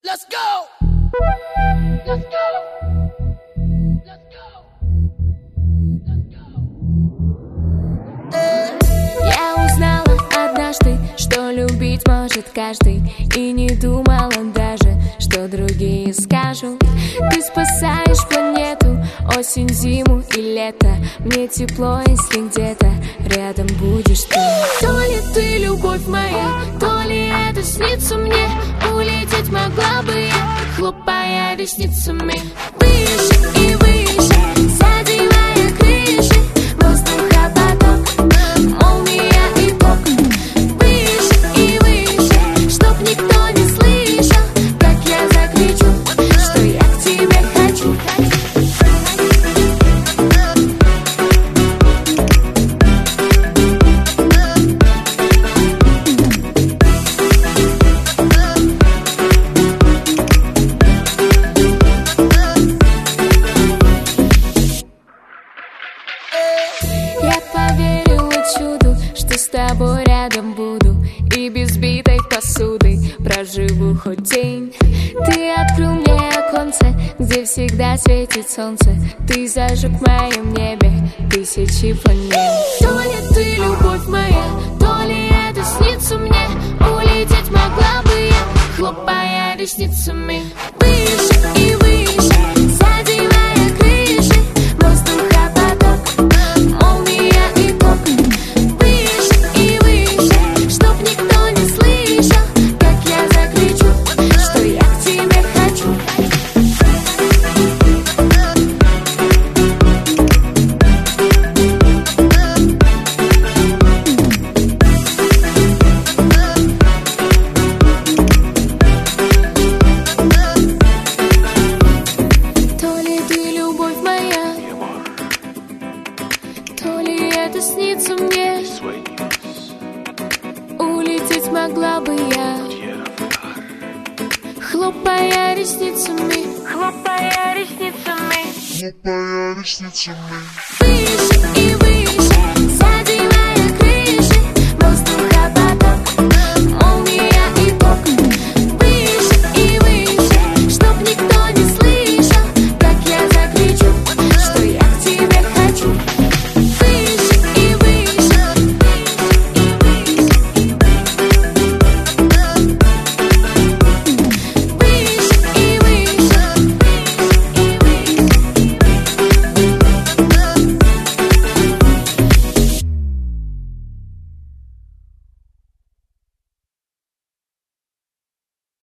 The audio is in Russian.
Let's go! Let's go! Let's go! Let's go! Я узнала однажды, что любить может каждый, и не думала даже, что другие скажут. Ты спасаешь планету, осень, зиму и лето. Мне тепло, если где-то рядом будешь ты. То ли ты любовь моя, то ли это снится мне. Улететь могла бы я, хлопая ресницами. Выше и выше, задевая крыши, воздуха поток, молния и ток. Выше и выше, чтоб никто не слышал, как я закричу, что я к тебе хочу. Я поверила чуду, что с тобой рядом буду, и без битой посуды проживу хоть день. Ты открыл мне оконце, где всегда светит солнце. Ты зажег в моем небе тысячи планет. То ли ты любовь моя, то ли это снится мне. Улететь могла бы я, хлопая ресницами. Выше и выше, задевая крыши, воздуха поток, молния и ток. Выше и выше, чтоб никто не слышал, как я закричу, что я к тебе хочу. То ли ты любовь моя, то ли это снится мне. Улететь могла бы я, хлопая ресницами, хлопая ресницами. Хлопая ресницами. Выше и выше,